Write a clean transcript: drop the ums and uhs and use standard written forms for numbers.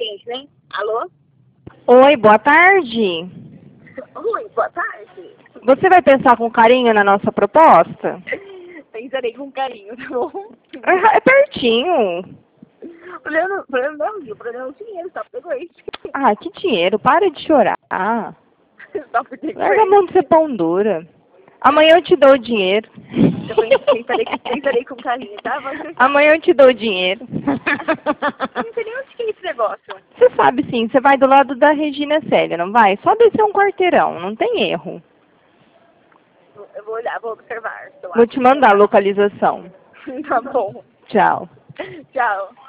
seguinte, né? Alô? Oi, boa tarde. Oi, boa tarde. Você vai pensar com carinho na nossa proposta? Pensarei com carinho, tá bom? É pertinho. O problema não é o Rio, o problema é o dinheiro, só pegou isso. Ah, que dinheiro, para de chorar. Só por ter Larga a mão de ser pão dura. Amanhã eu te dou o dinheiro. Eu pensarei com carinho, tá? Pode deixar. Amanhã eu te dou o dinheiro. Eu não sei nem onde que é esse negócio. Você sabe sim, você vai do lado da Regina Célia, não vai? Só descer um quarteirão, não tem erro. Eu vou olhar, vou observar. Vou te mandar a localização. Tá bom. Tchau. Tchau.